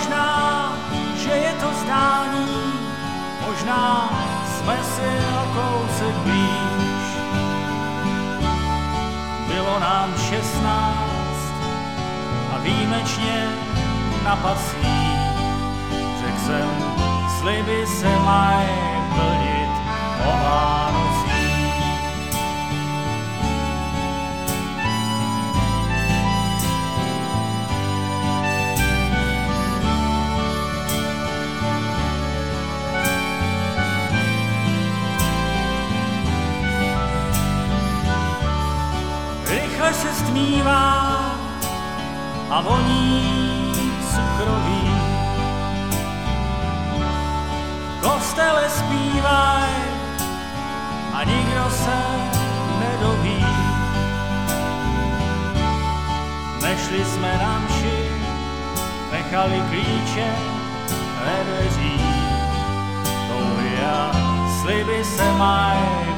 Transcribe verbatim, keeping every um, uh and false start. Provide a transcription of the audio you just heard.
Možná, že je to zdání, možná jsme si o kousek blíž. Bylo nám šestnáct a výjimečně na pacích. Řekl jsem, sliby se mají plnit o Vánocích. Rychle se stmívá a voní cukroví. Kostele zpívaj a nikdo se nedoví. Nešli jsme na mši, nechali klíče ve dveřích. Touhy a sliby se mají